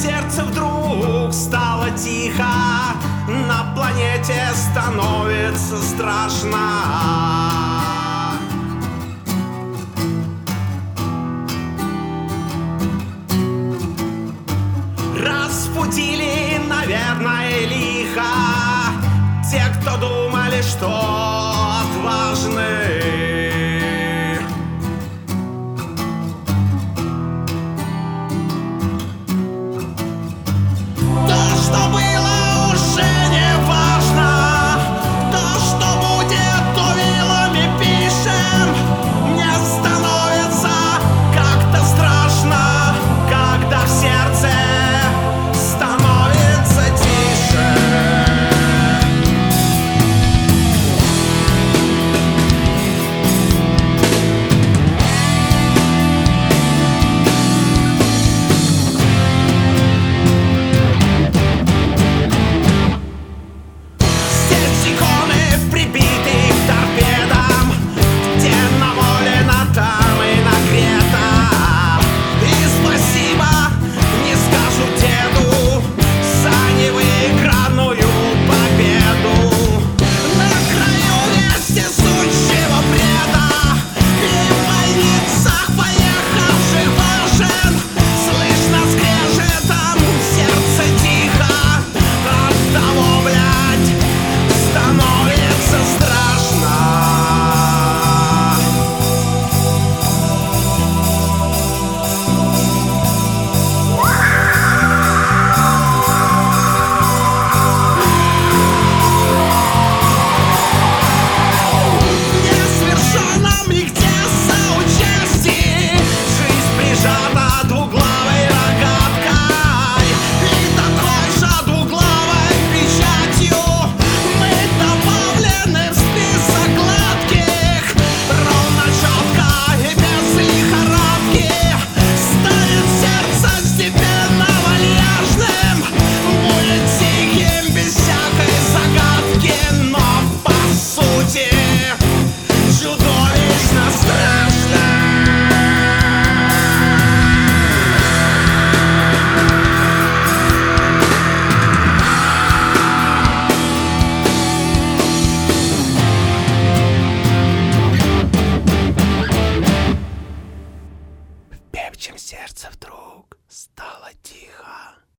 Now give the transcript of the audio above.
сердце вдруг стало тихо, на планете становится страшно. Распутили, наверное, лихо те, кто думали, что отважны. То, что было, уже не важно. То, что будет, то вилами пишем. Не становится как-то страшно, когда в сердце становится тише. Здесь иконы прибиты к торпедам, где намолено, там и нагрето. И спасибо не скажу деду за невыигранную победу. На краю вездесущего бреда и в больницах поехавших важен слышно скрежетом сердце тихо. Оттого, блядь, становится страшно. Несовершенном нигде соучастии жизнь прижата двуглавой рогаткой и такой же двуглавой печатью. Мы добавлены в список гладких, ровно, четко и без лихорадки. Станет сердце степенно вальяжным, будет тихим без всякой загадки, но по сути чудовищно страшно. В певчем сердце вдруг стало тихо.